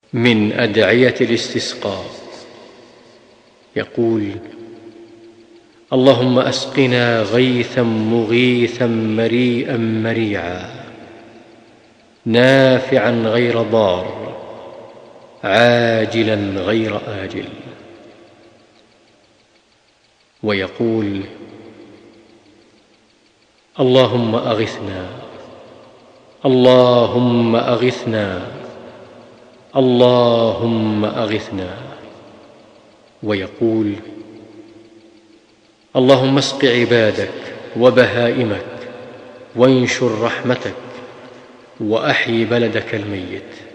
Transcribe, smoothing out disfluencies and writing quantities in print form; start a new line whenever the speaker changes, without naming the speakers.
من أدعية الاستسقاء يقول: اللهم أسقنا غيثا مغيثا مريئا مريعا نافعا غير ضار عاجلا غير آجل. ويقول: اللهم أغثنا، اللهم أغثنا، اللهم أغثنا. ويقول: اللهم اسق عبادك وبهائمك وانشر رحمتك وأحي بلدك الميت.